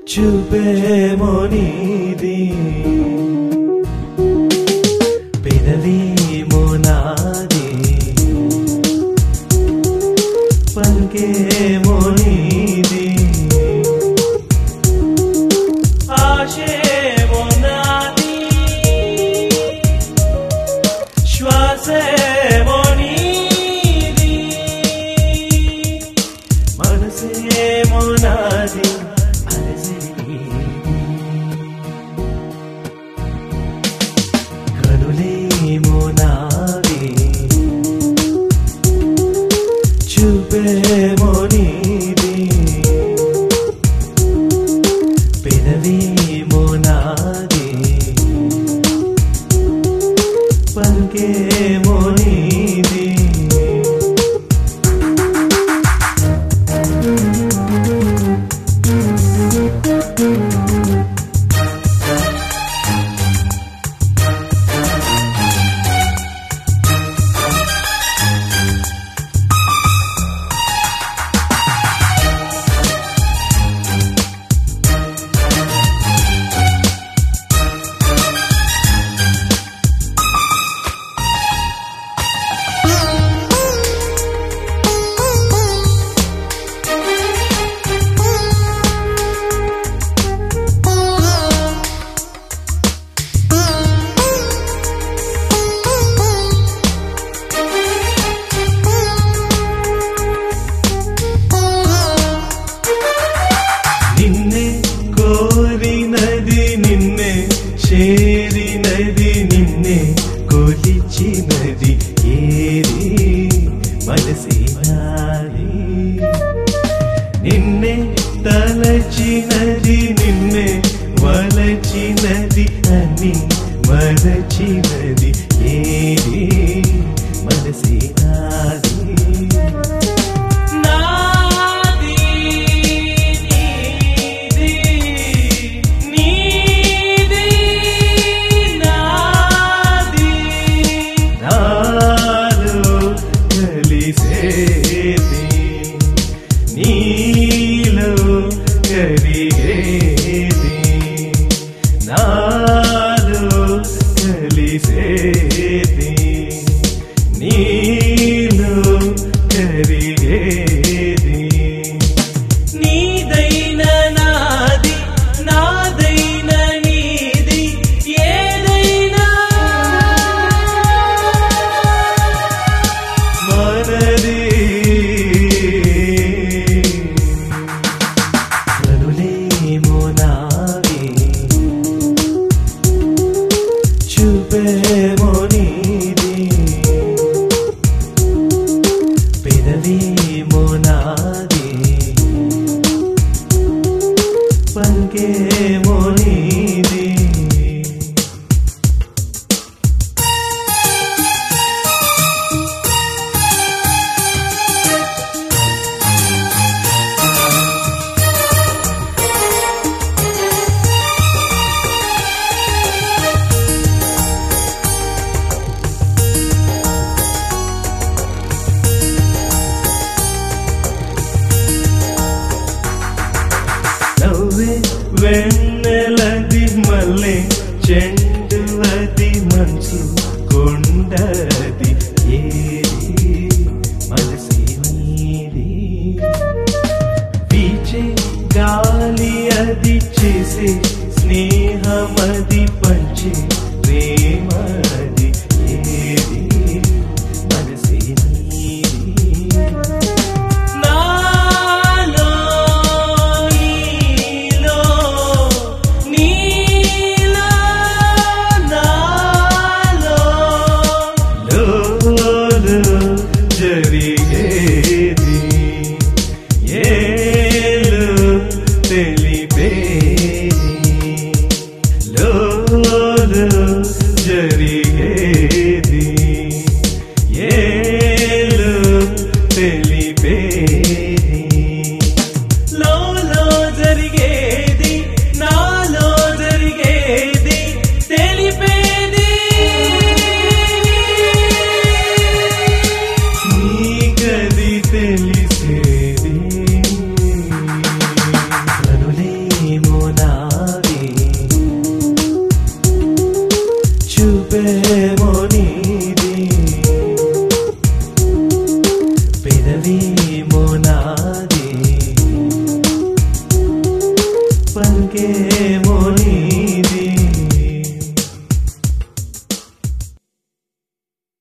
చూపేమో నీది పెదవేమో నాది పలికేమో నీది ఆశేమో నాది శ్వాసేమో నీది మనసేమో నాది కనులేమో నావి చూపేమో నీది పెదవేమో నాది పలికేమో నీది నిన్నే కోరినది నిన్నే చేరినది నిన్నే కొలిచినది ఏది మనసే నాది నిన్నే తలచినది నిన్నే వలచినది అని మరచినది ఏది మనసే నాది నీలో కరిగేది నాలో కలిసేది నీలో కరిగేది నీదైనా నాది నాదైనా నీది ఏదైనా మనది చూపేమో నీది పెదవేమో నాది పలికేమో నీది నవ్వే వెన్నెలది మల్లె చెండువది మనసు కొండది ఏది మనసే నీది వీచే గాలి అది చేసే స్నేహమది పంచే